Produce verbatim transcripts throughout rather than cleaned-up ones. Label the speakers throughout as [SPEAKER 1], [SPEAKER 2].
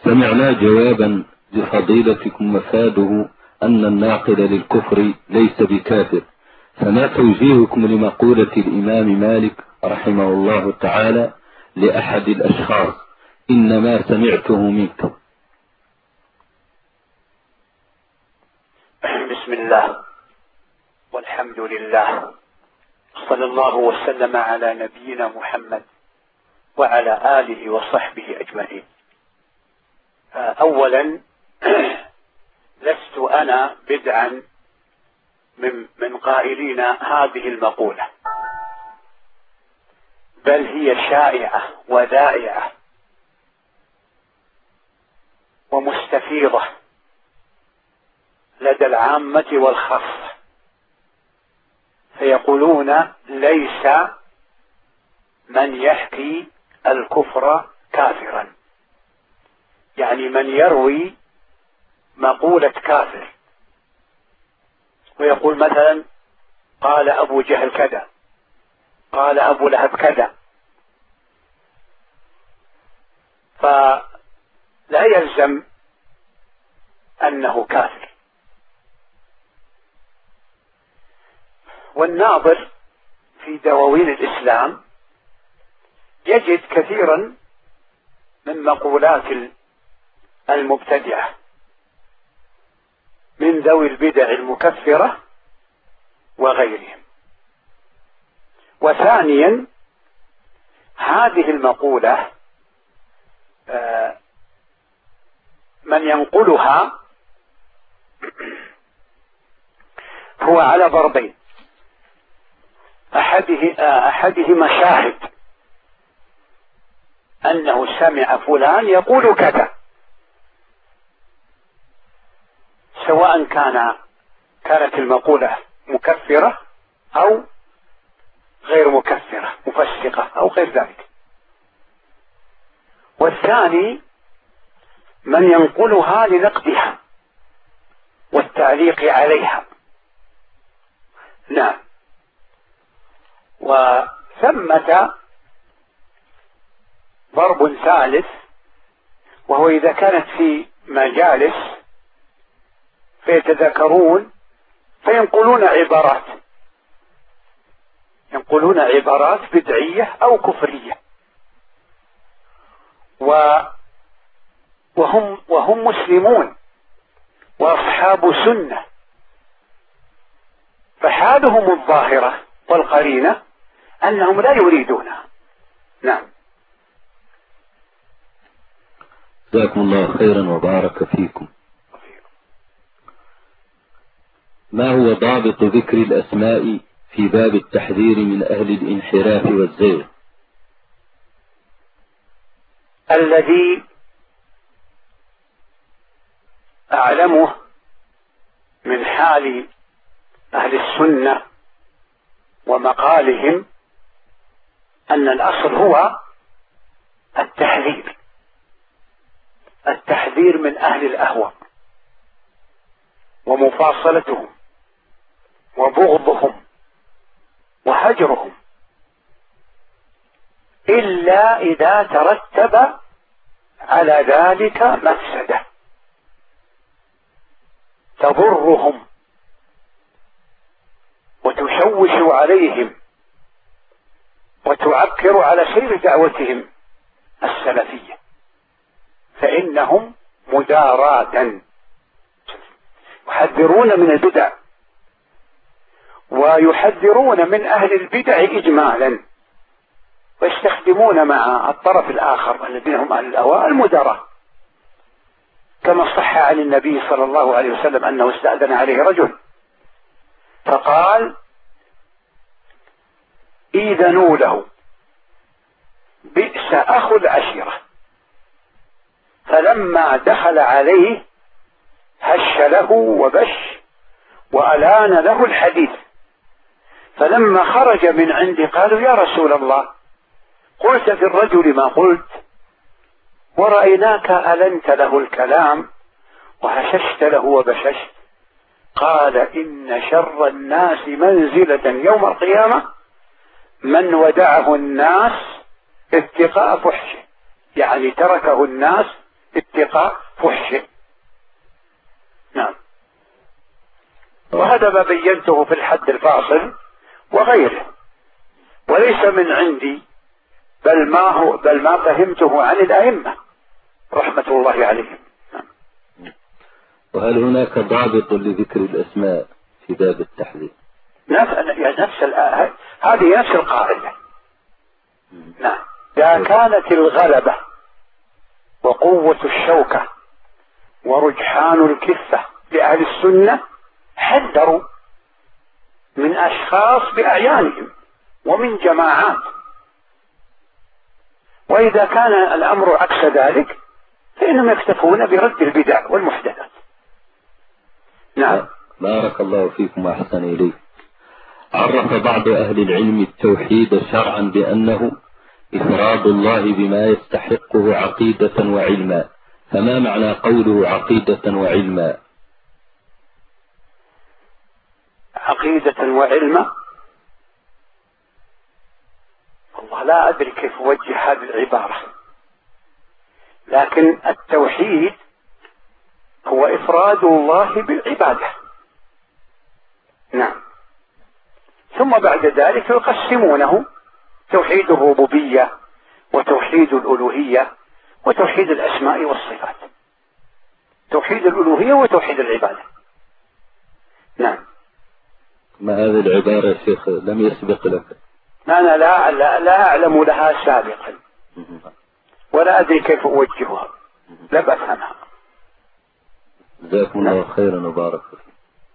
[SPEAKER 1] سمعنا جوابا لفضيلتكم مفاده أن الناقل للكفر ليس بكافر، فما توجيهكم لمقولة الإمام مالك رحمه الله تعالى لأحد الأشخاص إنما سمعته منك؟
[SPEAKER 2] بسم الله والحمد لله، صلى الله وسلم على نبينا محمد وعلى آله وصحبه أجمعين. أولا لست أنا بدعا من, من قائلين هذه المقولة، بل هي شائعة وذائعة ومستفيضة لدى العامة والخاصة، فيقولون ليس من يحكي الكفر كافرا، يعني من يروي مقولة كافر ويقول مثلا قال أبو جهل كذا، قال أبو لهب كذا، فلا يلزم أنه كافر. والناظر في دواوين الإسلام يجد كثيرا من مقولات المبتدعة من ذوي البدع المكفرة وغيرهم. وثانيا هذه المقولة من ينقلها هو على ضربين، أحده أحدهما شاهد أنه سمع فلان يقول كذا، سواء كان كانت المقولة مكفرة أو غير مكفرة، مفسقة أو غير ذلك. والثاني من ينقلها لنقدها والتعليق عليها. نعم. وثمة ضرب ثالث، وهو إذا كانت في مجالس فيتذكرون فينقلون عبارات ينقلون عبارات بدعية أو كفرية، وهم وهم مسلمون وأصحاب سنة، فحالهم الظاهرة والقرينة أنهم لا يريدونها. نعم.
[SPEAKER 1] جزاكم الله خيرا وبارك فيكم. ما هو ضابط ذكر الأسماء في باب التحذير من أهل الانحراف والزيغ؟
[SPEAKER 2] الذي أعلمه من حال أهل السنة ومقالهم أن الأصل هو التحذير التحذير من أهل الأهواء ومفاصلتهم وبغضهم وهجرهم، إلا إذا ترتب على ذلك مفسدة تضرهم وتشوش عليهم وتعكر على سير دعوتهم السلفية، فإنهم مداراة يحذرون من البدع ويحذرون من أهل البدع إجمالا، ويستخدمون مع الطرف الآخر الذين هم أهل الأهواء المداراة، كما صح عن النبي صلى الله عليه وسلم أنه استأذن عليه رجل فقال إذنوا له بئس أخو العشيرة، فلما دخل عليه هش له وبش وألان له الحديث، فلما خرج من عنده قالوا يا رسول الله قلت في الرجل ما قلت ورأيناك ألنت له الكلام وهششت له وبششت. قال إن شر الناس منزلة يوم القيامة من ودعه الناس اتقاء فحشه، يعني تركه الناس اتقاء فحشه. نعم. وهذا ما بينته في الحد الفاصل وغيره، وليس من عندي، بل ما هو بل ما فهمته عن الأئمة رحمة الله عليهم.
[SPEAKER 1] وهل هناك ضابط لذكر الأسماء في باب التحذير؟
[SPEAKER 2] نفس هذه نفس القاعدة. نعم. إذا كانت الغلبة وقوة الشوكة ورجحان الكفة لأهل السنة حذروا من أشخاص بأعيانهم ومن جماعات، وإذا كان الأمر عكس ذلك فإنهم يكتفون برد البدع والمحدثات. نعم.
[SPEAKER 1] بارك الله فيكم وأحسن إليك. عرف بعض أهل العلم التوحيد شرعا بأنه إفراد الله بما يستحقه عقيدة وعلما، فما معنى قوله عقيدة وعلما؟
[SPEAKER 2] عقيدة وعلما، والله لا أدري كيف أوجه هذه العبارة، لكن التوحيد هو إفراد الله بالعبادة. نعم. ثم بعد ذلك يقسمونه توحيد الربوبية وتوحيد الألوهية وتوحيد الأسماء والصفات، توحيد الألوهية وتوحيد العبادة. نعم.
[SPEAKER 1] ما هذه العبارة يا شيخ لم يسبق لك؟
[SPEAKER 2] أنا لا, لا, لا أعلم لها سابقا ولا أدري كيف أوجهها، لا بفهمها.
[SPEAKER 1] جزاكم الله خيرا وبارك فيك.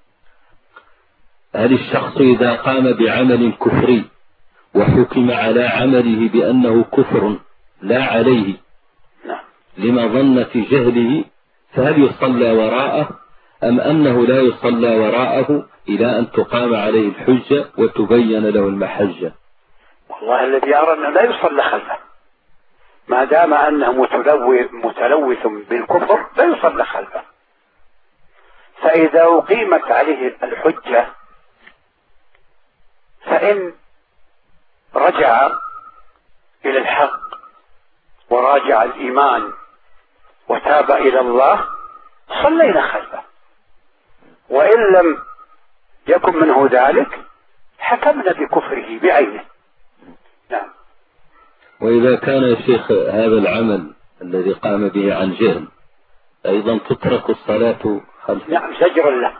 [SPEAKER 1] هل الشخص إذا قام بعمل كفري وحكم على عمله بأنه كفر لا عليه لما ظن في جهله، فهل يصلى وراءه أم أنه لا يصلى وراءه إلى أن تقام عليه الحجة وتبين له المحجة؟
[SPEAKER 2] والله الذي يرى أنه لا يصلى خلفه ما دام أنه متلوث بالكفر، لا يصلى خلفه. فإذا أقيمت عليه الحجة فإن رجع إلى الحق وراجع الإيمان وتاب إلى الله صلينا خلفه، وإن لم يكن منه ذلك حكمنا بكفره بعينه. نعم.
[SPEAKER 1] وإذا كان يا شيخ هذا العمل الذي قام به عن جهل أيضا تترك الصلاة خلفه؟
[SPEAKER 2] نعم، زجر له.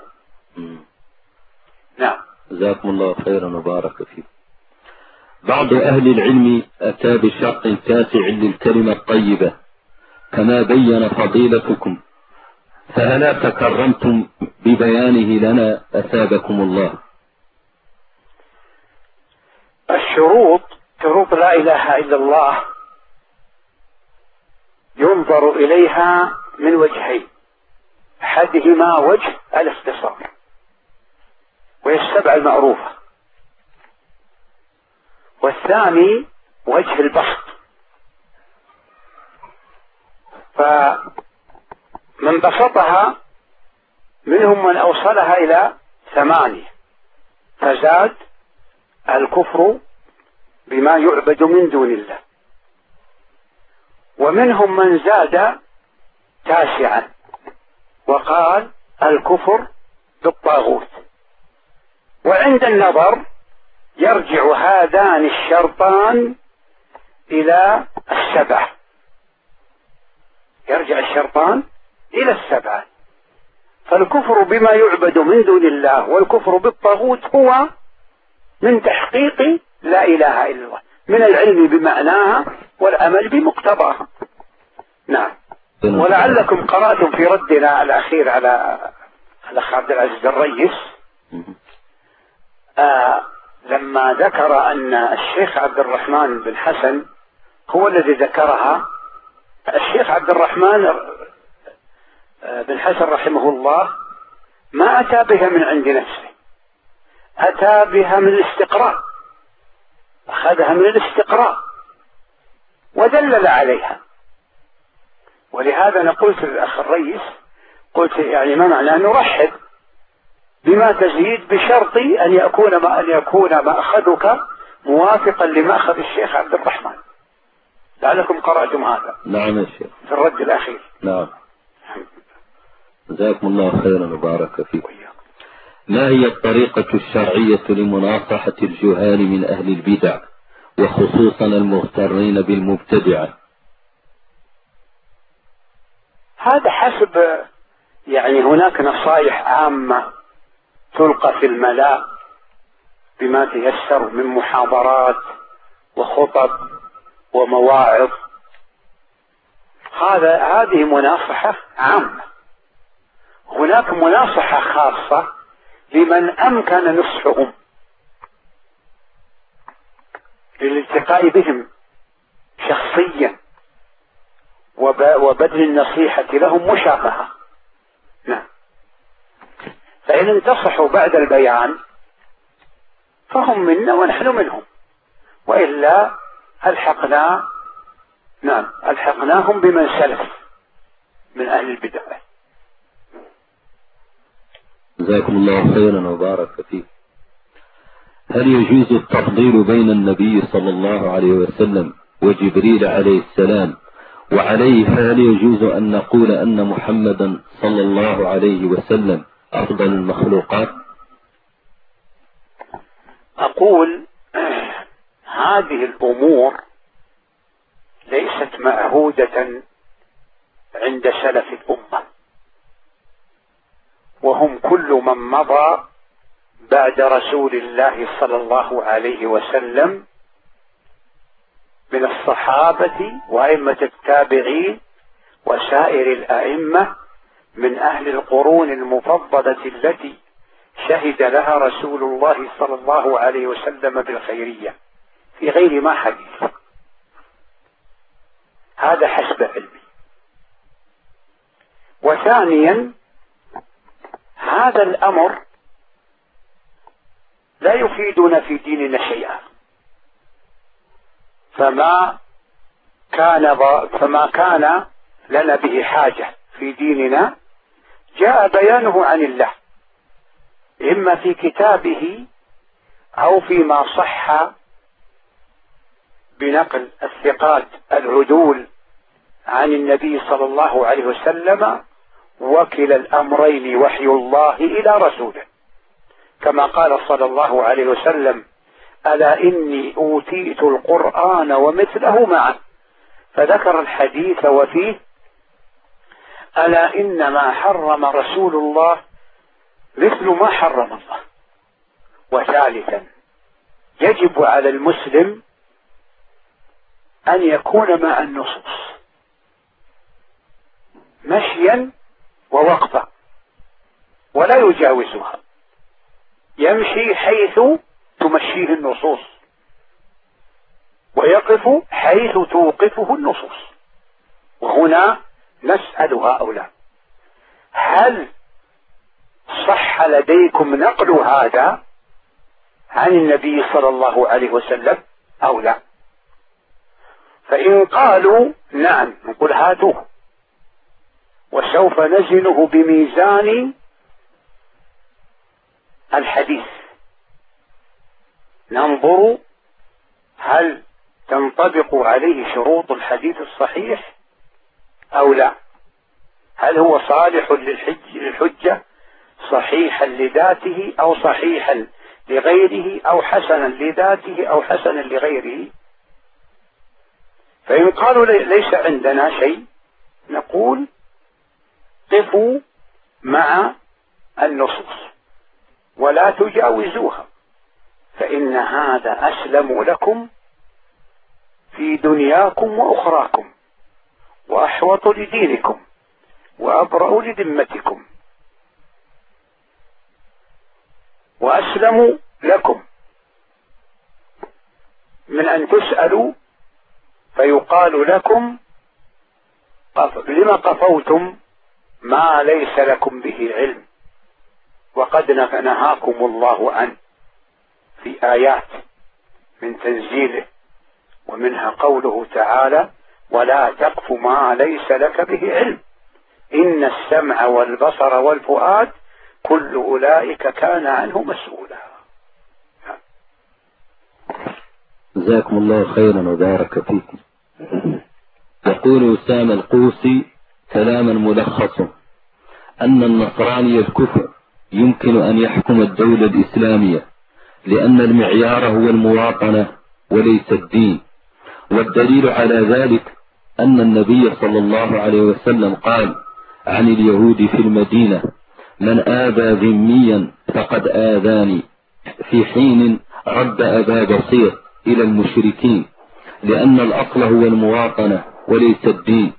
[SPEAKER 2] نعم.
[SPEAKER 1] جزاكم الله خيرا وبارك فيك. بعض أهل العلم أتى بشرط تاسع للكلمة الطيبة كما بين فضيلتكم، فهلا تكرمتم ببيانه لنا أثابكم الله؟
[SPEAKER 2] الشروط، شروط لا إله إلا الله ينظر إليها من وجهين، أحدهما وجه الاختصار وهي السبع المعروفة، والثاني وجه البسط. فمن بسطها منهم من أوصلها إلى ثمانية فزاد الكفر بما يعبد من دون الله، ومنهم من زاد تاسعا وقال الكفر بالطاغوت. وعند النظر يرجع هذان الشرطان إلى السبعة، يرجع الشرطان إلى السبعة. فالكفر بما يعبد من دون الله والكفر بالطاغوت هو من تحقيق لا إله إلا الله، من العلم بمعناها والعمل بمقتضاها. نعم. ولعلكم قرأتم في ردنا الأخير على الأخ عبد العزيز الريس آه لما ذكر أن الشيخ عبد الرحمن بن حسن هو الذي ذكرها. الشيخ عبد الرحمن بن حسن رحمه الله ما أتى بها من عند نفسه، أتى بها من الاستقراء، أخذها من الاستقراء ودلل عليها. ولهذا أنا قلت للأخ الرئيس، قلت يعني ما معنى أن نرحب بما تزيد بشرط أن يكون ما أن يكون مأخذك موافقا لمأخذ الشيخ عبد الرحمن. لعلكم قرأتم هذا.
[SPEAKER 1] نعم يا شيخ.
[SPEAKER 2] في الرد الأخير.
[SPEAKER 1] نعم. جزاكم الله خيرا وبارك فيكم. ما هي الطريقة الشرعية لمناصحة الجهال من أهل البدع وخصوصا المغترين بالمبتدعة؟
[SPEAKER 2] هذا حسب، يعني هناك نصائح عامة تلقى في الملاء بما تيسر من محاضرات وخطب ومواعظ، هذا هذه مناصحة عامة. هناك مناصحة خاصة لمن أمكن نصحهم للالتقاء بهم شخصيا وبذل النصيحة لهم مشافهة. نعم. فإن انتصحوا بعد البيان فهم منا ونحن منهم، وإلا ألحقنا نعم ألحقناهم بمن سلف من أهل البدع.
[SPEAKER 1] جزاكم الله خيرا وبارك فيك. هل يجوز التفضيل بين النبي صلى الله عليه وسلم وجبريل عليه السلام؟ وعليه هل يجوز أن نقول أن محمدا صلى الله عليه وسلم أفضل المخلوقات؟
[SPEAKER 2] أقول هذه الأمور ليست معهودة عند سلف الأمة، وهم كل من مضى بعد رسول الله صلى الله عليه وسلم من الصحابة وأئمة التابعين وسائر الأئمة من أهل القرون المفضلة التي شهد لها رسول الله صلى الله عليه وسلم بالخيرية في غير ما حديث. هذا حسب علمي. وثانيا هذا الأمر لا يفيدنا في ديننا شيئا، فما كان فما كان لنا به حاجة في ديننا جاء بيانه عن الله، إما في كتابه أو فيما صح بنقل الثقات العدول عن النبي صلى الله عليه وسلم، وكلا الأمرين وحي الله إلى رسوله، كما قال صلى الله عليه وسلم: ألا إني أوتيت القرآن ومثله معه، فذكر الحديث وفيه: ألا إنما حرم رسول الله مثل ما حرم الله. وثالثا يجب على المسلم أن يكون مع النصوص مشيا ووقفا ولا يجاوزها، يمشي حيث تمشيه النصوص ويقف حيث توقفه النصوص. وهنا نسأل هؤلاء: هل صح لديكم نقل هذا عن النبي صلى الله عليه وسلم أو لا؟ فإن قالوا نعم نقول هاتوه، وسوف نزنه بميزان الحديث، ننظر هل تنطبق عليه شروط الحديث الصحيح أو لا، هل هو صالح للحجة صحيحا لذاته أو صحيحا لغيره أو حسنا لذاته أو حسنا لغيره. فإن قالوا ليس عندنا شيء نقول قفوا مع النصوص ولا تجاوزوها، فإن هذا أسلم لكم في دنياكم وأخراكم، وأحوط لدينكم، وأبرأ لذمتكم، وأسلم لكم من أن تسألوا فيقال لكم: لما قفوتم ما ليس لكم به علم وقد نهاكم الله عنه في آيات من تنزيله، ومنها قوله تعالى: ولا تقف ما ليس لك به علم إن السمع والبصر والفؤاد كل أولئك كان عنه مسؤولا.
[SPEAKER 1] جزاكم الله خيرا وبارك فيكم. يقول أسامة القوسي: كلاما ملخصه أن النصراني الكفر يمكن أن يحكم الدولة الإسلامية، لأن المعيار هو المواطنة وليس الدين. والدليل على ذلك أن النبي صلى الله عليه وسلم قال عن اليهود في المدينة: من آذى ذميا فقد آذاني، في حين رد أبا بصير إلى المشركين، لأن الأصل هو المواطنة وليس الدين.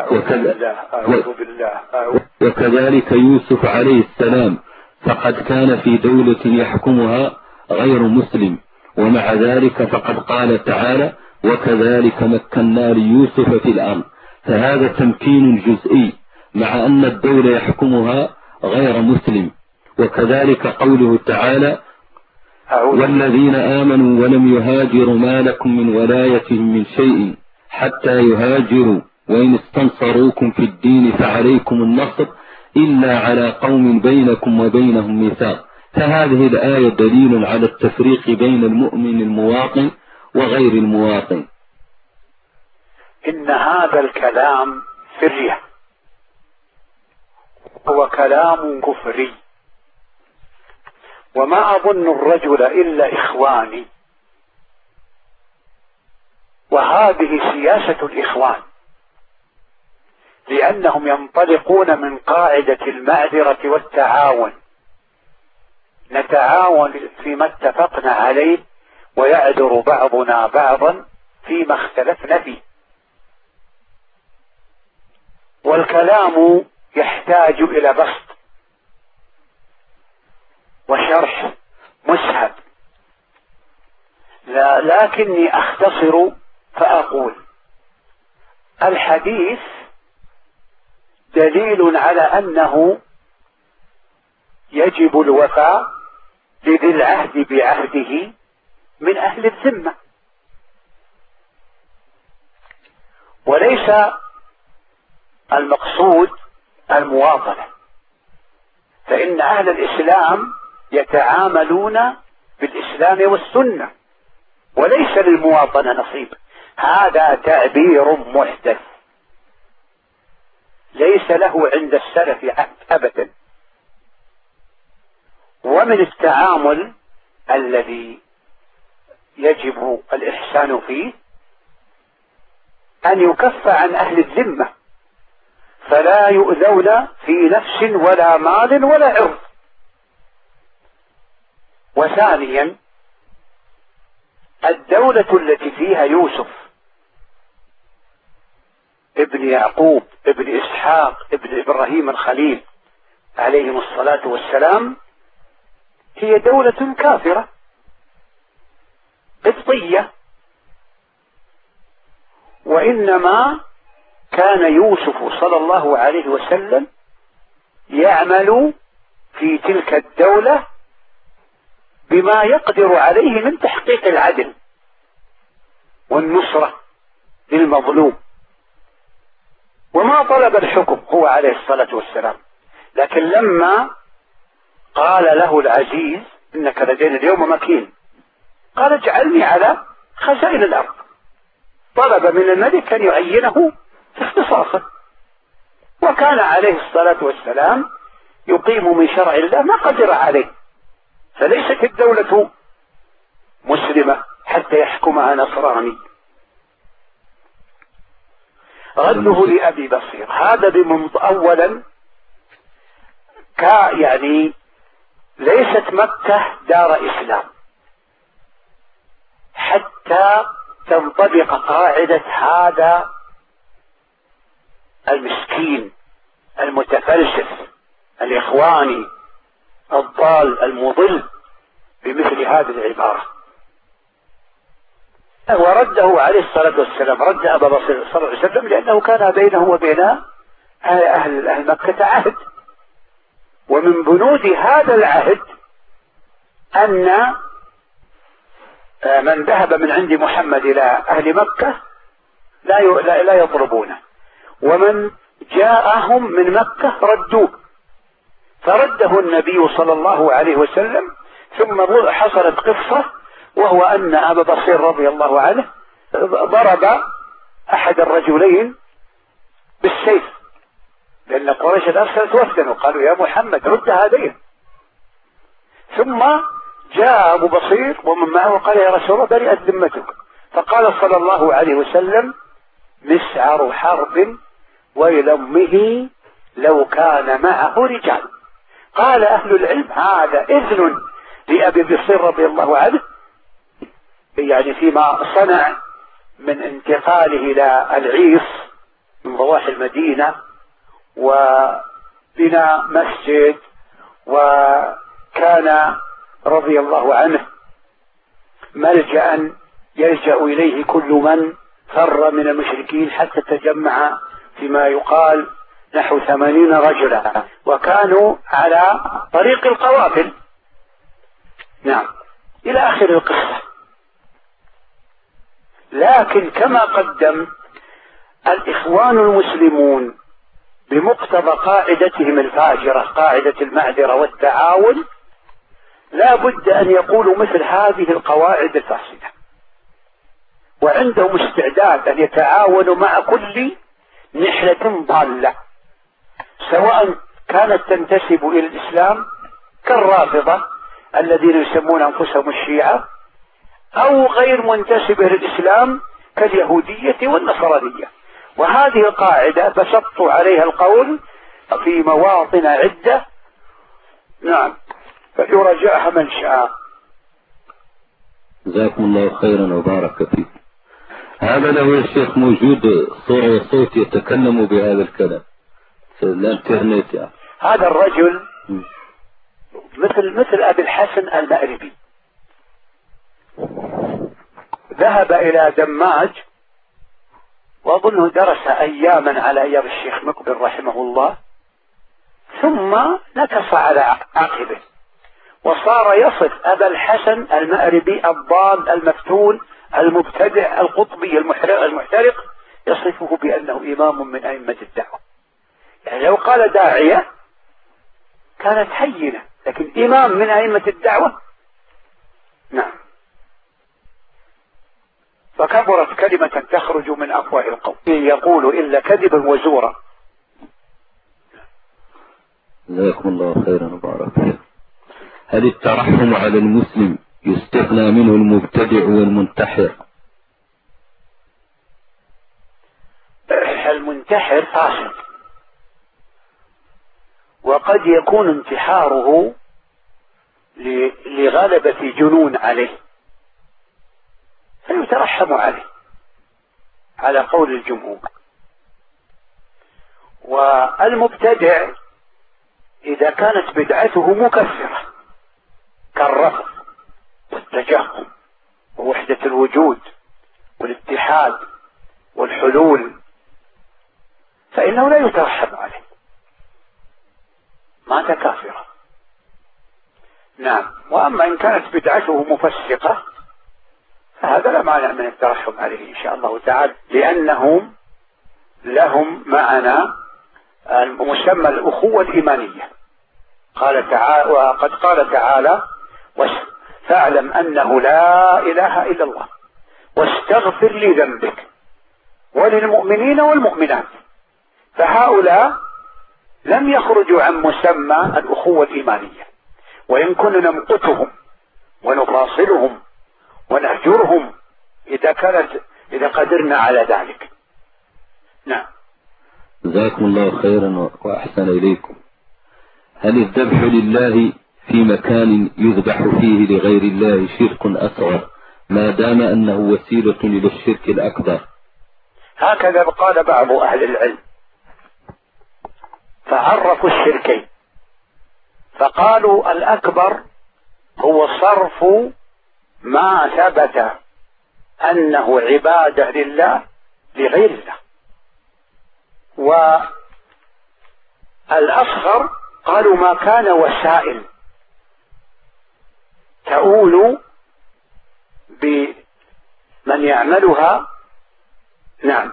[SPEAKER 1] وكذلك يوسف عليه السلام فقد كان في دولة يحكمها غير مسلم، ومع ذلك فقد قال تعالى: وكذلك مكنا ليوسف في الأرض. فهذا تمكين جزئي مع أن الدولة يحكمها غير مسلم. وكذلك قوله تعالى: والذين آمنوا ولم يهاجروا ما لكم من ولايتهم من شيء حتى يهاجروا وإن استنصروكم في الدين فعليكم النصر إلا على قوم بينكم وبينهم ميثاق. فهذه الآية دليل على التفريق بين المؤمن المواطن وغير المواطن.
[SPEAKER 2] إن هذا الكلام فرية، هو كلام كفري، وما أظن الرجل إلا إخواني، وهذه سياسة الإخوان، لأنهم ينطلقون من قاعدة المعذرة والتعاون، نتعاون فيما اتفقنا عليه ويعذر بعضنا بعضا فيما اختلفنا فيه. والكلام يحتاج إلى بسط وشرح مسهب، لا لكني أختصر فأقول: الحديث دليل على أنه يجب الوفاء لذي العهد بعهده من أهل الذمة، وليس المقصود المواطنة، فإن أهل الإسلام يتعاملون بالإسلام والسنة، وليس للمواطنة نصيب. هذا تعبير محدث ليس له عند السلف أبدا. ومن التعامل الذي يجب الإحسان فيه أن يكف عن أهل الذمة، فلا يؤذون في نفس ولا مال ولا عرض. وثانيا، الدولة التي فيها يوسف ابن يعقوب ابن إسحاق ابن إبراهيم الخليل عليهم الصلاة والسلام هي دولة كافرة قبطية، وإنما كان يوسف صلى الله عليه وسلم يعمل في تلك الدولة بما يقدر عليه من تحقيق العدل والنصرة للمظلوم، وما طلب الحكم هو عليه الصلاة والسلام. لكن لما قال له العزيز: إنك لدينا اليوم مكين، قال: اجعلني على خزائن الأرض. طلب من الملك أن يعينه في اختصاصه، وكان عليه الصلاة والسلام يقيم من شرع الله ما قدر عليه، فليست الدولة مسلمة حتى يحكمها نصراني. رده لأبي بصير هذا بمنط أولا كا يعني ليست مكة دار إسلام حتى تنطبق قاعدة هذا المسكين المتفلسف الإخواني الضال المضل بمثل هذه العبارة. ورده عليه الصلاة والسلام، رد أبا بصير صلى الله عليه وسلم، لأنه كان بينه وبين أهل, أهل مكة عهد، ومن بنود هذا العهد أن من ذهب من عند محمد إلى أهل مكة لا لا يطلبونه، ومن جاءهم من مكة ردوه، فرده النبي صلى الله عليه وسلم. ثم حصلت قصة، وهو أن أبا بصير رضي الله عنه ضرب أحد الرجلين بالسيف إن قريش أرسلت وفدا وقالوا يا محمد رد هذين. ثم جاء أبو بصير ومن معه وقال يا رسول الله برئت ذمتك. فقال صلى الله عليه وسلم مسعر حرب ويل أمه لو كان معه رجال. قال أهل العلم هذا إذن لأبي بصير رضي الله عنه، يعني فيما صنع من انتقاله إلى العيص من ضواحي المدينة وبناء مسجد، وكان رضي الله عنه ملجأ يلجأ إليه كل من فر من المشركين، حتى تجمع فيما يقال نحو ثمانين رجلا، وكانوا على طريق القوافل. نعم إلى آخر القصة. لكن كما قدم الإخوان المسلمون بمقتضى قاعدتهم الفاجرة، قاعدة المعذرة والتعاون، لا بد أن يقولوا مثل هذه القواعد الفاسدة، وعندهم استعداد أن يتعاونوا مع كل نحلة ضالة، سواء كانت تنتسب إلى الإسلام كالرافضة الذين يسمون أنفسهم الشيعة، أو غير منتسبة للإسلام كاليهودية والنصرانية. وهذه القاعدة بسطت عليها القول في مواطن عدة. نعم فليراجعها من شاء.
[SPEAKER 1] جزاكم الله خيرا وبارك فيك. هذا له يا شيخ موجود صورة وصوت يتكلم بهذا الكلام في الانترنت يعني.
[SPEAKER 2] هذا الرجل م. مثل مثل أبي الحسن المأربي، ذهب إلى دماج وأظنه درس أياما على أيام الشيخ مقبل رحمه الله، ثم نكص على عقبه وصار يصف أبا الحسن المأربي الضال المفتون المبتدع القطبي المحترق، يصفه بأنه إمام من أئمة الدعوة. يعني لو قال داعية كانت حينة، لكن إمام من أئمة الدعوة. نعم فكبرت كلمة تخرج من أفواه القوم يقول إلا كذبا وزورا.
[SPEAKER 1] جزاكم الله خيرا وبارك فيك. هل الترحم على المسلم يستثنى منه المبتدع والمنتحر؟
[SPEAKER 2] المنتحر فاسد، وقد يكون انتحاره لغلبة جنون عليه فيترحم عليه على قول الجمهور. والمبتدع إذا كانت بدعته مكفرة كالرفض والتجهم ووحدة الوجود والاتحاد والحلول فإنه لا يترحم عليه، مات كافرا. نعم وأما إن كانت بدعته مفسقة فهذا لا مانع من الترحم عليه إن شاء الله تعالى، لأنهم لهم معنا المسمى الأخوة الإيمانية. قال تعالى وقد قال تعالى فاعلم أنه لا إله إلا الله واستغفر لذنبك وللمؤمنين والمؤمنات. فهؤلاء لم يخرجوا عن مسمى الأخوة الإيمانية، وإن كنا نمقتهم ونفاصلهم ونهجرهم إذا كانت إذا قدرنا على ذلك. نعم
[SPEAKER 1] جزاكم الله خيرا وأحسن إليكم. هل الذبح لله في مكان يذبح فيه لغير الله شرك أصغر ما دام أنه وسيلة إلى الشرك الأكبر؟
[SPEAKER 2] هكذا قال بعض أهل العلم، فعرفوا الشركين فقالوا الأكبر هو صرف ما ثبت أنه عبادة لله لغير الله، والأصغر قالوا ما كان وسائل تؤول بمن يعملها نعم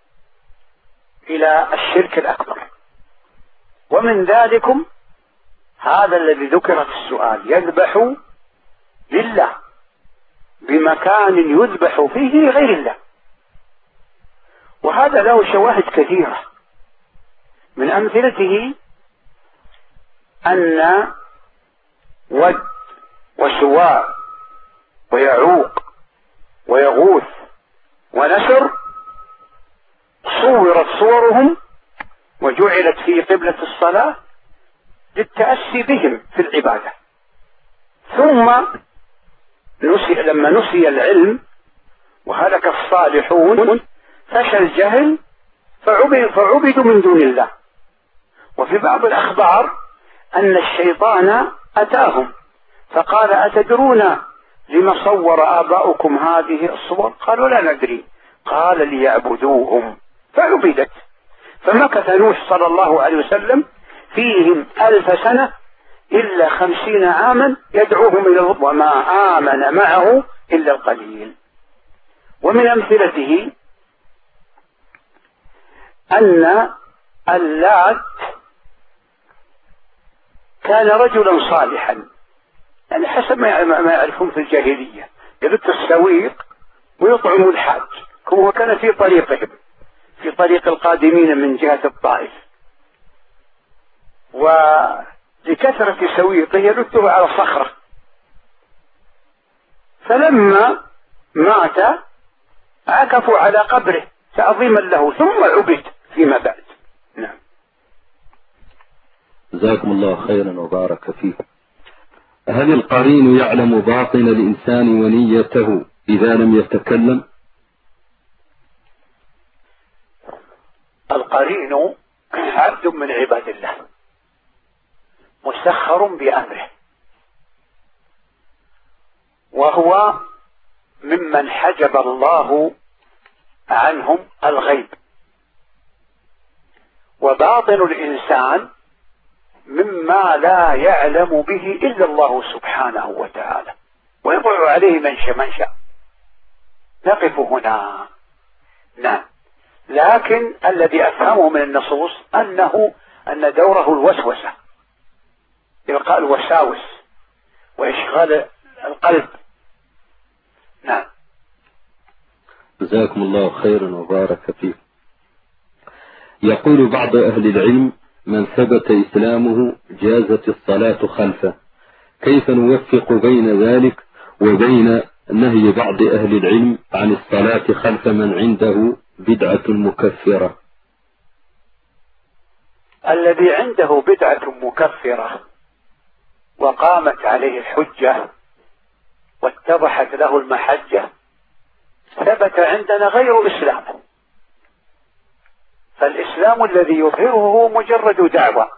[SPEAKER 2] إلى الشرك الأكبر. ومن ذلكم هذا الذي ذكر في السؤال، يذبح لله بمكان يذبح فيه لغير الله، وهذا له شواهد كثيرة، من أمثلته أن ود وسواع ويعوق ويغوث ونسر صورت صورهم وجعلت في قبلة الصلاة للتأسي بهم في العبادة. ثم نسي لما نسي العلم وهلك الصالحون فشى الجهل فعبدوا من دون الله. وفي بعض الأخبار أن الشيطان أتاهم فقال أتدرون لما صور آباؤكم هذه الصور؟ قالوا لا ندري. قال ليعبدوهم فعبدت. فمكث نوح صلى الله عليه وسلم فيهم ألف سنة إلا خمسين عاما يدعوهم إلى الله وما آمن معه إلا القليل. ومن أمثلته أن اللات كان رجلا صالحا، يعني حسب ما يعرفون في الجاهلية، يلت السويق ويطعم الحاج. هو كان في طريقهم في طريق القادمين من جهة الطائف، ولكثرة سويقه يلته على صخرة، فلما مات عكفوا على قبره تعظيما له ثم عبد فيما بعد. نعم.
[SPEAKER 1] جزاكم الله خيرا وبارك فيه. هل القرين يعلم باطن الإنسان ونيته إذا لم يتكلم؟
[SPEAKER 2] القرين عبد من عباد الله مسخر بأمره، وهو ممن حجب الله عنهم الغيب. وباطن الإنسان مما لا يعلم به إلا الله سبحانه وتعالى، ويضع عليه من شاء من شاء. نقف هنا. نعم. لكن الذي أفهمه من النصوص أنه أن دوره الوسوسة، إلقاء الوساوس وإشغال القلب. نعم.
[SPEAKER 1] جزاكم الله خيرا وبارك فيه. يقول بعض أهل العلم من ثبت إسلامه جازت الصلاة خلفه، كيف نوفق بين ذلك وبين نهي بعض أهل العلم عن الصلاة خلف من عنده بدعة مكفرة؟
[SPEAKER 2] الذي عنده بدعة مكفرة وقامت عليه الحجة واتضحت له المحجة ثبت عندنا غير إسلامه. فالإسلام الذي يظهره مجرد دعوة،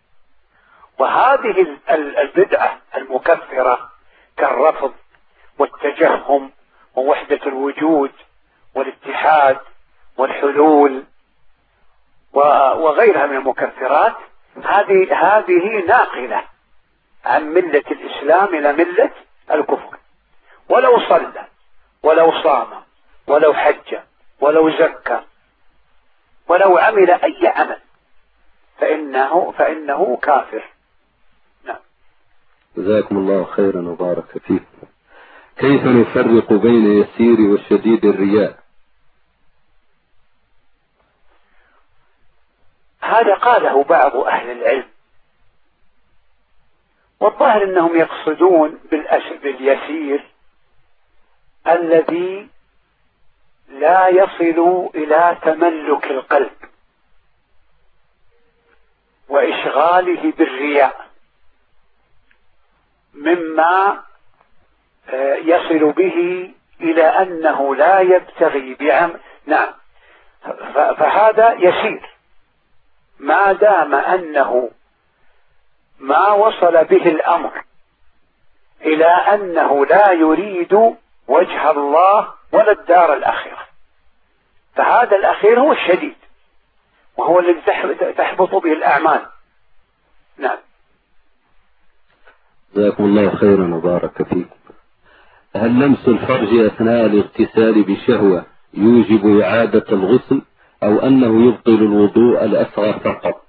[SPEAKER 2] وهذه البدعة المكفرة كالرفض والتجهم ووحدة الوجود والاتحاد والحلول وغيرها من المكفرات، هذه هذه ناقلة عن ملة الإسلام إلى ملة الكفر. ولو صلى ولو صام ولو حج ولو زكى ولو عمل أي عمل فإنه فإنه كافر. نعم.
[SPEAKER 1] جزاكم الله خيرا وبارك فيك. كيف نفرق بين يسير وشديد الرياء؟
[SPEAKER 2] هذا قاله بعض أهل العلم، والظاهر أنهم يقصدون باليسير الذي لا يصل إلى تملك القلب وإشغاله بالرياء، مما يصل به إلى أنه لا يبتغي بعمل. نعم. فهذا يسير ما دام أنه ما وصل به الأمر إلى أنه لا يريد وجه الله ولا الدار الآخرة، فهذا الأخير هو الشديد وهو الذي تحبط به الأعمال. نعم.
[SPEAKER 1] جزاكم الله خيرا وبارك فيكم. هل لمس الفرج أثناء الاغتسال بشهوة يوجب إعادة الغسل أو أنه يبطل الوضوء الأصغر فقط؟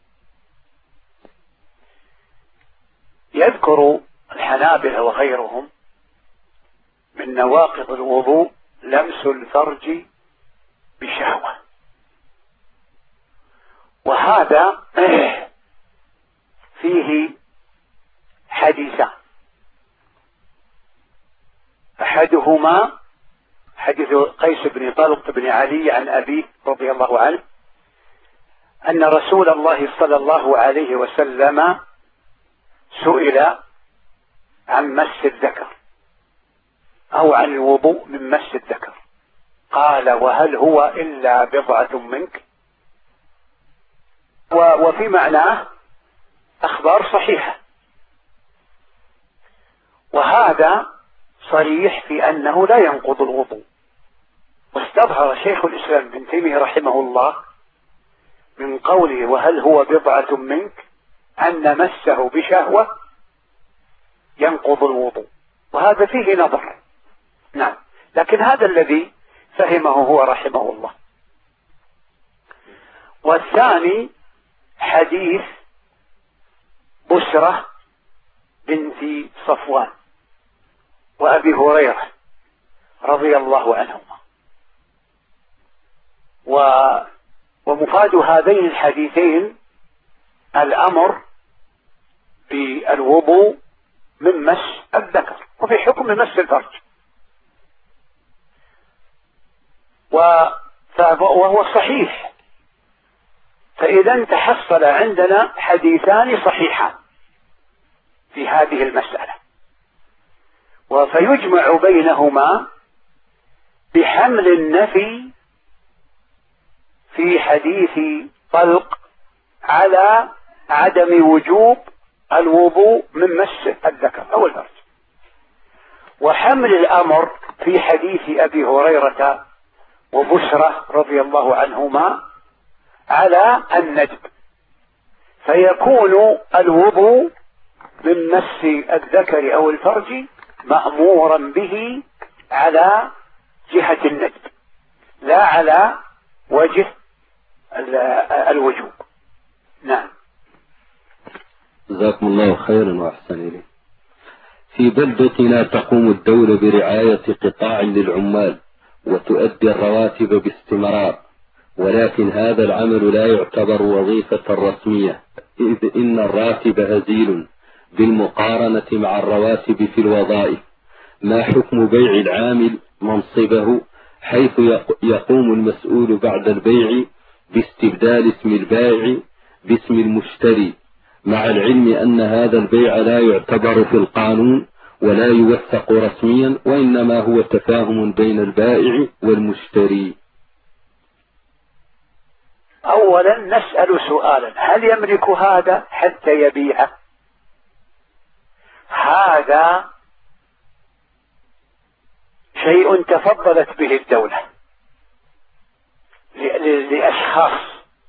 [SPEAKER 2] يذكر الحنابلة وغيرهم من نواقض الوضوء لمس الفرج بشهوة، وهذا فيه حديثان، أحدهما حديث قيس بن طلق بن علي عن أبيه رضي الله عنه أن رسول الله صلى الله عليه وسلم سئل عن مس الذكر أو عن الوضوء من مس الذكر، قال: وهل هو إلا بضعة منك؟ وفي معناه أخبار صحيحة، وهذا صريح في أنه لا ينقض الوضوء. واستظهر شيخ الإسلام ابن تيمية رحمه الله من قوله: وهل هو بضعة منك، أن مسه بشهوة ينقض الوضوء، وهذا فيه نظر. نعم، لكن هذا الذي فهمه هو رحمه الله. والثاني حديث بسرة بنت صفوان وأبي هريرة رضي الله عنهما، ومفاد هذين الحديثين الأمر بالوضوء من مس الذكر وفي حكم مس الفرج، وهو صحيح. فإذا تحصل عندنا حديثان صحيحان في هذه المسألة، فيجمع بينهما بحمل النفي في حديث طلق على عدم وجوب الوضوء من مس الذكر أو الفرج، وحمل الأمر في حديث أبي هريرة وبشرة رضي الله عنهما على الندب، فيكون الوضوء من مس الذكر أو الفرج مأمورا به على جهة الندب لا على وجه الوجوب. نعم.
[SPEAKER 1] جزاكم الله خيرا وأحسن إليه. في بلدتنا تقوم الدولة برعاية قطاع للعمال وتؤدي الرواتب باستمرار، ولكن هذا العمل لا يعتبر وظيفة رسمية، إذ إن الراتب هزيل بالمقارنة مع الرواتب في الوظائف. ما حكم بيع العامل منصبه، حيث يقوم المسؤول بعد البيع باستبدال اسم البائع باسم المشتري، مع العلم أن هذا البيع لا يعتبر في القانون ولا يوثق رسميا، وإنما هو تفاهم بين البائع والمشتري؟
[SPEAKER 2] أولا نسأل سؤالا: هل يملك هذا حتى يبيعه؟ هذا شيء تفضلت به الدولة لأشخاص،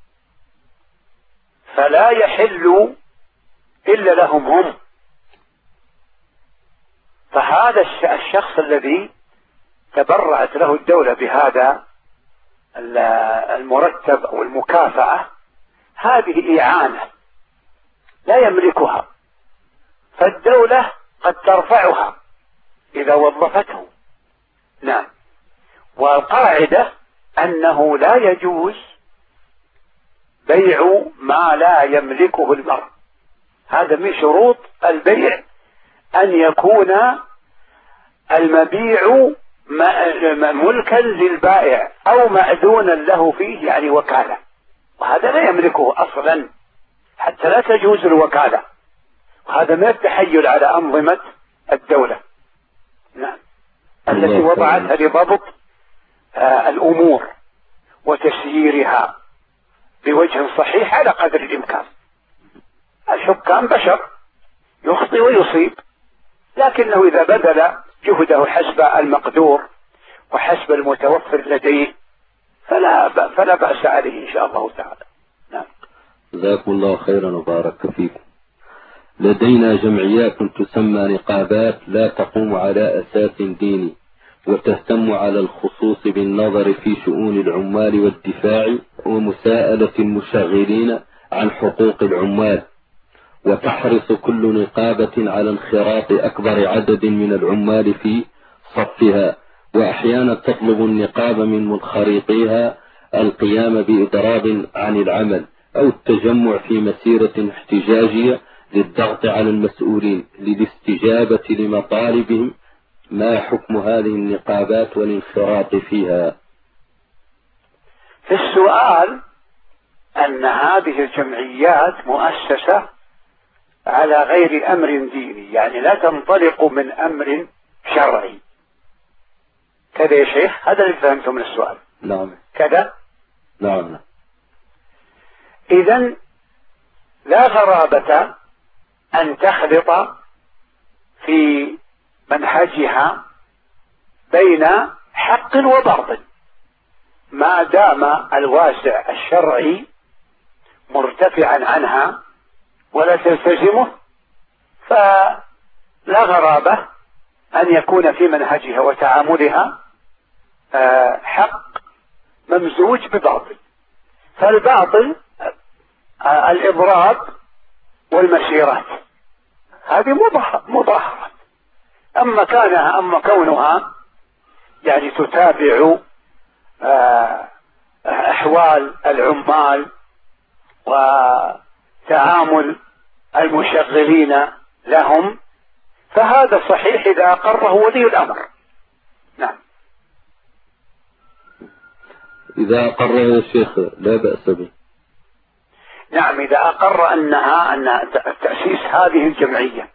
[SPEAKER 2] فلا يحل إلا لهم هم. فهذا الشخص الذي تبرعت له الدولة بهذا المرتب أو المكافأة، هذه إعانة لا يملكها، فالدولة قد ترفعها إذا وظفته. نعم. والقاعدة أنه لا يجوز بيع ما لا يملكه المرء، هذا من شروط البيع أن يكون المبيع ملكا للبائع أو مأذونا له فيه، يعني وكالة، وهذا لا يملكه أصلا حتى لا تجوز الوكالة، وهذا من التحيل على أنظمة الدولة. نعم. التي وضعتها لضبط آه الأمور وتسييرها بوجه صحيح على قدر الإمكان. الحكام بشر يخطئ ويصيب، لكنه إذا بذل جهده حسب المقدور وحسب المتوفر لديه فلا فلا بأس عليه إن شاء الله تعالى. نعم.
[SPEAKER 1] جزاكم الله خيرا وبارك فيكم. لدينا جمعيات تسمى نقابات لا تقوم على أساس ديني، وتهتم على الخصوص بالنظر في شؤون العمال والدفاع ومساءلة المشغلين عن حقوق العمال، وتحرص كل نقابة على انخراط أكبر عدد من العمال في صفها، وأحيانا تطلب النقابة من منخرطيها القيام بإضراب عن العمل أو التجمع في مسيرة احتجاجية للضغط على المسؤولين للاستجابة لمطالبهم. ما حكم هذه النقابات والانخراط فيها؟
[SPEAKER 2] في السؤال أن هذه الجمعيات مؤسسة على غير أمر ديني، يعني لا تنطلق من أمر شرعي، كذا يا شيخ؟ هذا اللي فهمته من السؤال.
[SPEAKER 1] نعم
[SPEAKER 2] كذا.
[SPEAKER 1] نعم.
[SPEAKER 2] إذن لا غرابة أن تخلط في منهجها بين حق وباطل، ما دام الواسع الشرعي مرتفعا عنها ولا تلتزمه، فلا غرابة أن يكون في منهجها وتعاملها حق ممزوج بباطل. فالباطل الإضراب والمسيرات هذه مظاهرة. أما كانها أما كونها يعني تتابع أحوال العمال وتعامل المشغلين لهم، فهذا صحيح إذا أقره ولي الأمر. نعم.
[SPEAKER 1] إذا أقره يا شيخ لا بأس به.
[SPEAKER 2] نعم، إذا أقر أنها أن تأسيس هذه الجمعية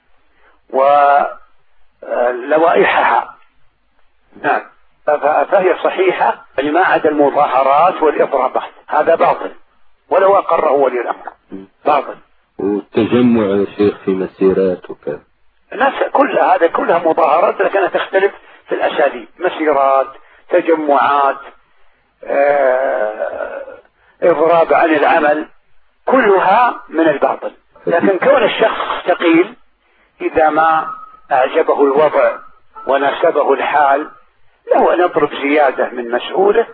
[SPEAKER 2] ولوائحها نعم فهي صحيحة، ما عدا المظاهرات والإضرابات هذا باطل ولو أقره ولي الأمر باطل.
[SPEAKER 1] والتجمع يا شيخ في مسيرات وكذا
[SPEAKER 2] كل هذا كلها مظاهرات، لكنها تختلف في الأساليب، مسيرات، تجمعات، إضراب عن العمل، كلها من الباطل. لكن كون الشخص ثقيل إذا ما أعجبه الوضع وناسبه الحال له أن يطلب زيادة من مسؤوله،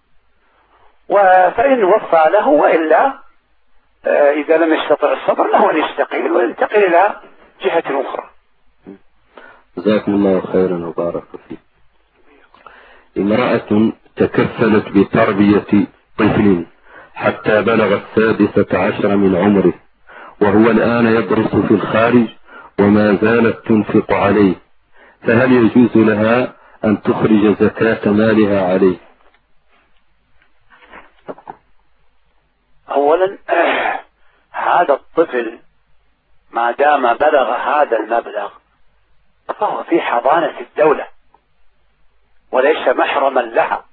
[SPEAKER 2] فإن وفى له، وإلا إذا لم يستطع الصبر له أن يستقيل وينتقل إلى جهة أخرى.
[SPEAKER 1] جزاكم الله خيرا وبارك فيك. امرأة تكفلت بتربية طفل حتى بلغ السادسة عشر من عمره، وهو الآن يدرس في الخارج وما زالت تنفق عليه، فهل يجوز لها أن تخرج زكاة مالها عليه؟
[SPEAKER 2] أولا هذا الطفل ما دام بلغ هذا المبلغ فهو في حضانة الدولة وليس محرما لها،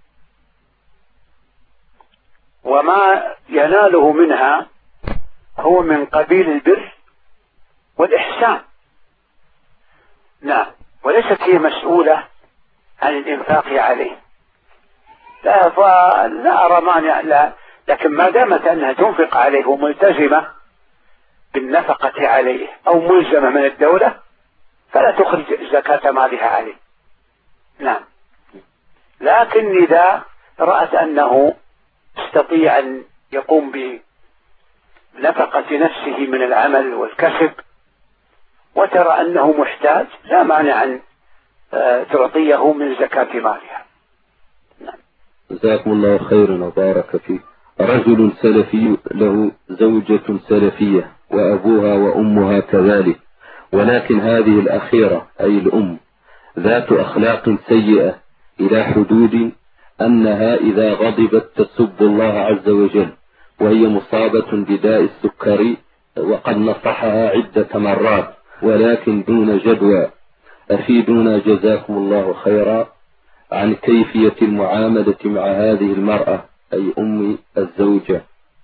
[SPEAKER 2] وما يناله منها هو من قبيل البر والإحسان. نعم، وليست هي مسؤولة عن الإنفاق عليه. لا فلا أرى مانع، لا، لكن ما دامت أنها تنفق عليه وملتزمة بالنفقة عليه أو ملزمة من الدولة فلا تخرج زكاة مالها عليه. نعم، لكن إذا رأت أنه يستطيع أن يقوم بنفقة نفسه من العمل والكسب وترى أنه محتاج لا مانع أن تعطيه من زكاة مالها. نعم.
[SPEAKER 1] جزاكم الله خيرا وبارك فيك. رجل سلفي له زوجة سلفية وأبوها وأمها كذلك، ولكن هذه الأخيرة أي الأم ذات أخلاق سيئة إلى حدود أنها إذا غضبت تسب الله عز وجل، وهي مصابة بداء السكري وقد نصحها عدة مرات ولكن دون جدوى. أفيدونا جزاكم الله خيرا عن كيفية المعاملة مع هذه المرأة أي أم الزوجة.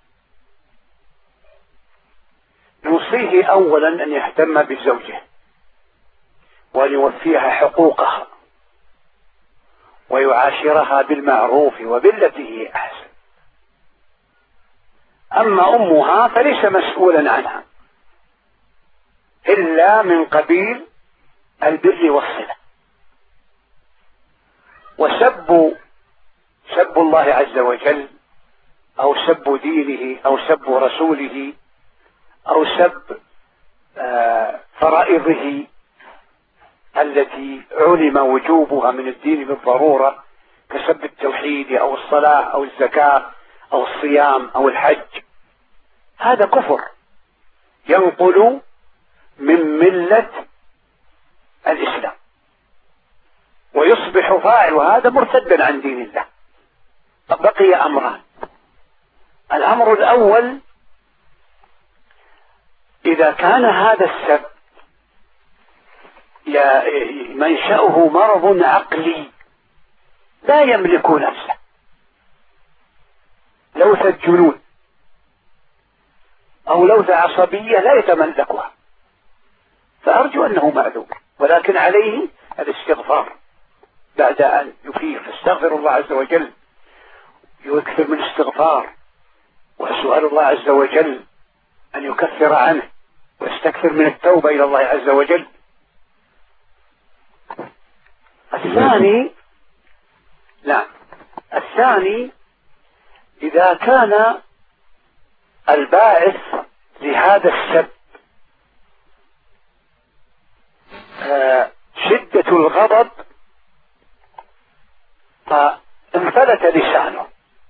[SPEAKER 2] نوصيه أولا أن يهتم بزوجه وأن يوفيها حقوقها ويعاشرها بالمعروف وبالتي هي أحسن. أما أمها فليس مسؤولا عنها إلا من قبيل البر والصلة. وسب سب الله عز وجل أو سب دينه أو سب رسوله أو سب فرائضه التي علم وجوبها من الدين بالضرورة كسب التوحيد أو الصلاة أو الزكاة أو الصيام أو الحج، هذا كفر ينقل من ملة الإسلام، ويصبح فاعل هذا مرتدا عن دين الله. بقي أمران. الأمر الأول: إذا كان هذا السب منشأه مرض عقلي لا يملك نفسه، لوثة جنون أو لوثة عصبية لا يتملكها، فأرجو أنه معذور، ولكن عليه الاستغفار بعد أن يفيق، يستغفر الله عز وجل، يكثر من الاستغفار، وسؤال الله عز وجل أن يكفر عنه، ويستكثر من التوبة إلى الله عز وجل. الثاني لا الثاني إذا كان الباعث لهذا السب شدة الغضب فانفلت لسانه،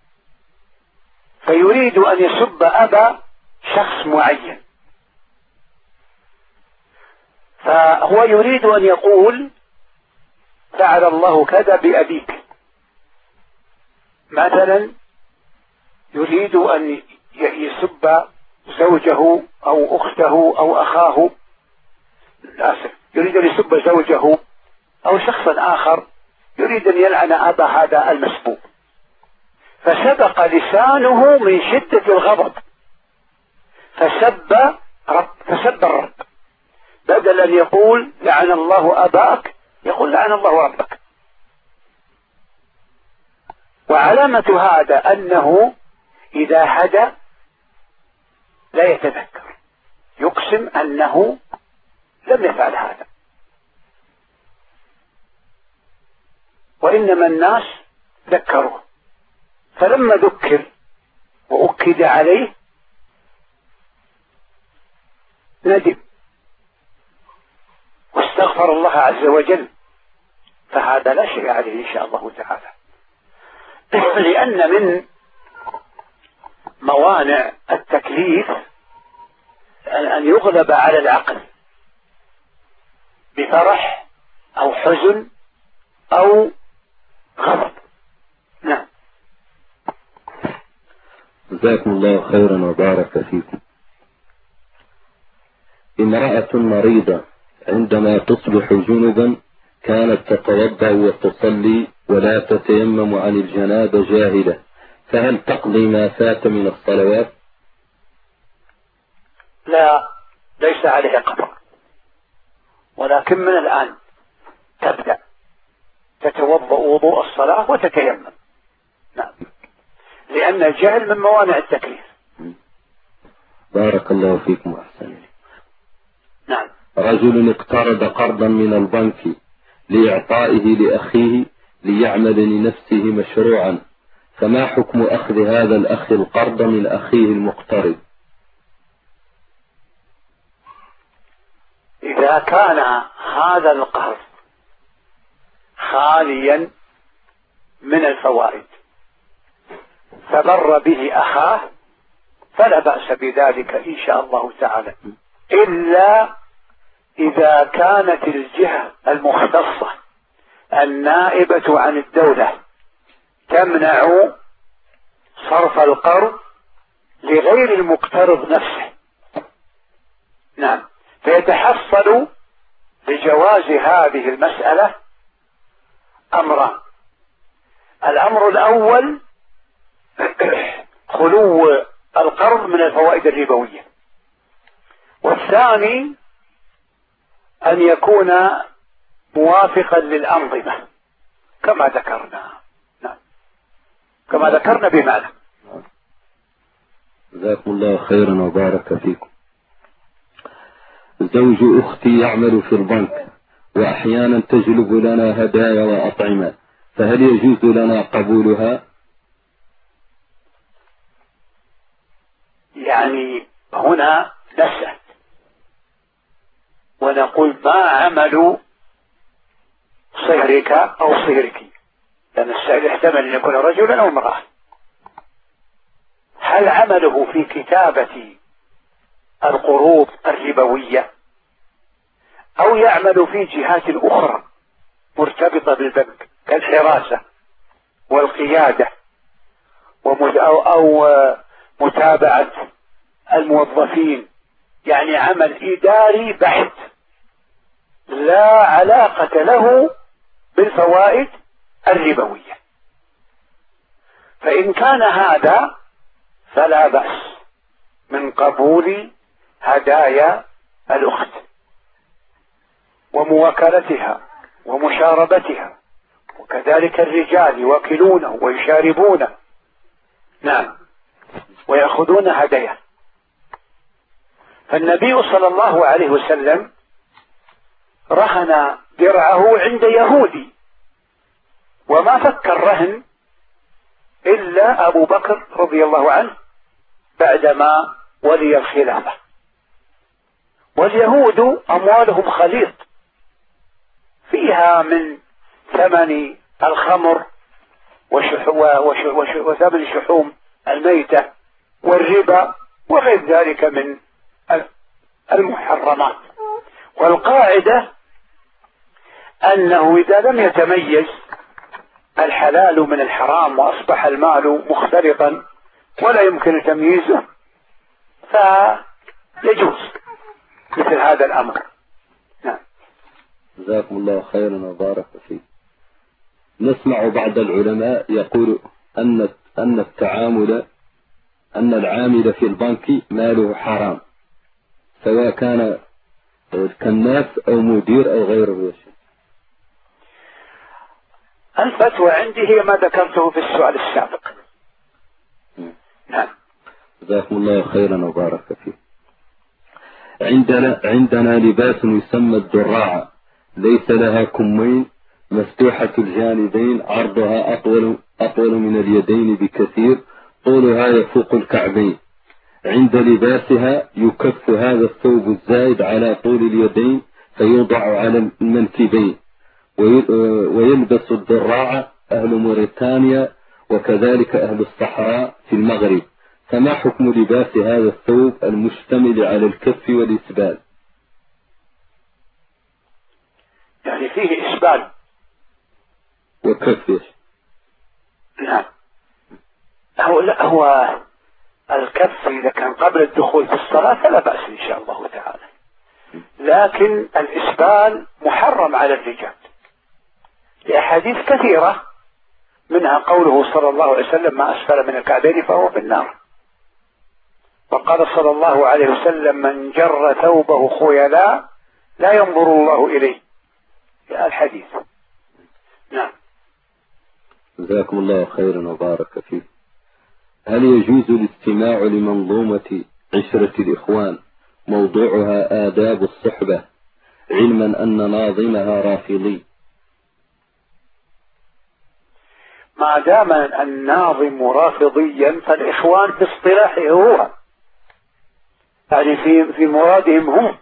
[SPEAKER 2] فيريد أن يسب أبا شخص معين، فهو يريد أن يقول: فعل الله كذا بأبيك. مثلا يريد أن يسب زوجه أو أخته أو أخاه، آسف، يريد أن يسب زوجه أو شخصا آخر، يريد أن يلعن أبا هذا المسبوب، فسبق لسانه من شدة الغضب فسب رب فسب الرب، بدل أن يقول لعن الله أباك يقول لعن الله ربك. وعلامة هذا أنه إذا هدى لا يتذكر، يقسم أنه لم يفعل هذا، وإنما الناس ذكروه، فلما ذكر وأكد عليه ندم واستغفر الله عز وجل، فهذا لا شيء عليه إن شاء الله تعالى، لأن من موانع التكليف أن يغلب على العقل بفرح أو حزن أو غضب. نعم.
[SPEAKER 1] جزاكم الله خيرا وبارك فيكم. امرأة مريضة عندما تصبح جنبا كانت تتوضأ وتصلي ولا تتيمم عن الجنابة جاهلة، فهل تقضي ما فات من الصلوات؟
[SPEAKER 2] لا، ليس عليها قضاء، ولكن من الآن تبدأ تتوضأ وضوء الصلاة وتتيمم. نعم، لأن الجهل من موانع التكليف.
[SPEAKER 1] بارك الله فيكم وأحسن.
[SPEAKER 2] نعم.
[SPEAKER 1] رجل اقترض قرضا من البنك لإعطائه لأخيه ليعمل لنفسه مشروعا، فما حكم أخذ هذا الأخ القرض من أخيه المقترض؟
[SPEAKER 2] إذا كان هذا القرض خاليا من الفوائد فبر به أخاه فلا بأس بذلك إن شاء الله تعالى، إلا إذا كانت الجهة المختصة النائبة عن الدولة تمنع صرف القرض لغير المقترض نفسه. نعم، فيتحصل لجواز هذه المسألة أمران: الأمر الأول خلو القرض من الفوائد الربوية، والثاني أن يكون موافقا للأنظمة كما ذكرنا. نعم، كما ذكرنا بمعنى.
[SPEAKER 1] جزاكم الله خيرا وبارك فيكم. زوج أختي يعمل في البنك وأحيانا تجلب لنا هدايا وأطعمة، فهل يجوز لنا قبولها؟
[SPEAKER 2] يعني هنا نسأل ونقول: ما عمل صهرك أو صهرك؟ لأن السائل يحتمل أن يكون رجلا أو امرأة. هل عمله في كتابة القروض الربوية أو يعمل في جهات أخرى مرتبطة بالبنك كالحراسة والقيادة أو متابعة الموظفين، يعني عمل إداري بحت لا علاقة له بالفوائد الربوية، فإن كان هذا فلا بأس من قبول هدايا الأخت ومواكلتها ومشاربتها، وكذلك الرجال يوكلونه ويشاربونه، نعم، ويأخذون هدايا. فالنبي صلى الله عليه وسلم رهن درعه عند يهودي، وما فك الرهن إلا أبو بكر رضي الله عنه بعدما ولي الخلافة. واليهود أموالهم خليط، فيها من ثمن الخمر وثمن شحوم الميتة والربا وغير ذلك من المحرمات. والقاعدة أنه إذا لم يتميز الحلال من الحرام وأصبح المال مختلطا ولا يمكن تمييزه فيجوز مثل هذا الأمر. نعم.
[SPEAKER 1] جزاكم الله خيرا وبارك فيك. نسمع بعض العلماء يقول أن أن التعامل أن العامل في البنك ماله حرام، سواء كان كناس أو مدير أو غيره.
[SPEAKER 2] الفتوى عندي هي ما ذكرته في السؤال السابق. نعم.
[SPEAKER 1] جزاكم الله خيرا وبارك فيك. عندنا عندنا لباس يسمى الدراعة، ليس لها كمين، مفتوحة الجانبين، عرضها أطول أطول من اليدين بكثير، طولها يفوق الكعبين. عند لباسها يكف هذا الثوب الزائد على طول اليدين فيوضع على المنكبين. ويلبس الدراعة أهل موريتانيا وكذلك أهل الصحراء في المغرب. فما حكم لباس هذا الثوب المشتمل على الكف والإسبال؟
[SPEAKER 2] يعني فيه إسبال
[SPEAKER 1] وكف.
[SPEAKER 2] نعم. هو لا هو الكف إذا كان قبل الدخول في الصلاة فلا بأس إن شاء الله تعالى، لكن الإسبال محرم على الرجال لأحاديث كثيرة، منها قوله صلى الله عليه وسلم ما أسفل من الكعبين فهو في النار. وقال صلى الله عليه وسلم من جر ثوبه خيلاء لا ينظر الله إليه، يا الحديث. نعم.
[SPEAKER 1] جزاكم الله خيرا وبارك فيك. هل يجوز الاستماع لمنظومة عشرة الإخوان موضوعها آداب الصحبة، علما أن ناظمها رافضي؟
[SPEAKER 2] ما دام الناظم رافضيا فالإخوان في اصطلاحه هو، يعني في في مرادهم هم،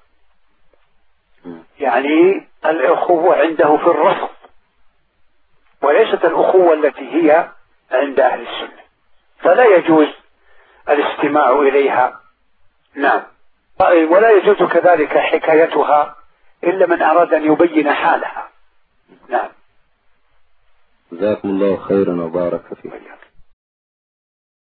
[SPEAKER 2] يعني الأخوة عنده في الرفض وليست الأخوة التي هي عند أهل السنة، فلا يجوز الاستماع إليها. نعم. ولا يجوز كذلك حكايتها إلا من أراد أن يبين حالها. نعم.
[SPEAKER 1] جزاكم الله خيرا وبارك فيك.